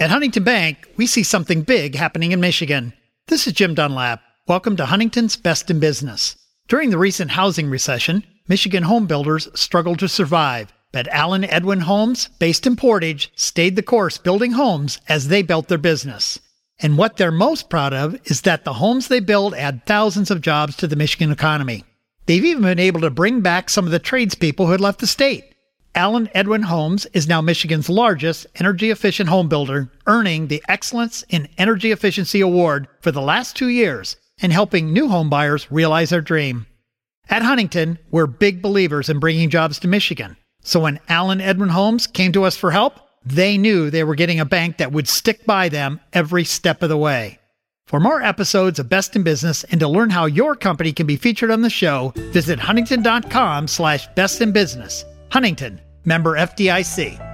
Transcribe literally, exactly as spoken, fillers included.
At Huntington Bank, we see something big happening in Michigan. This is Jim Dunlap. Welcome to Huntington's Best in Business. During the recent housing recession, Michigan home builders struggled to survive, but Allen Edwin Homes, based in Portage, stayed the course building homes as they built their business. And what they're most proud of is that the homes they build add thousands of jobs to the Michigan economy. They've even been able to bring back some of the tradespeople who had left the state. Allen Edwin Homes is now Michigan's largest energy-efficient home builder, earning the Excellence in Energy Efficiency Award for the last two years and helping new home buyers realize their dream. At Huntington, we're big believers in bringing jobs to Michigan. So when Allen Edwin Homes came to us for help, they knew they were getting a bank that would stick by them every step of the way. For more episodes of Best in Business and to learn how your company can be featured on the show, visit huntington.com slash best in business. Huntington, member F D I C.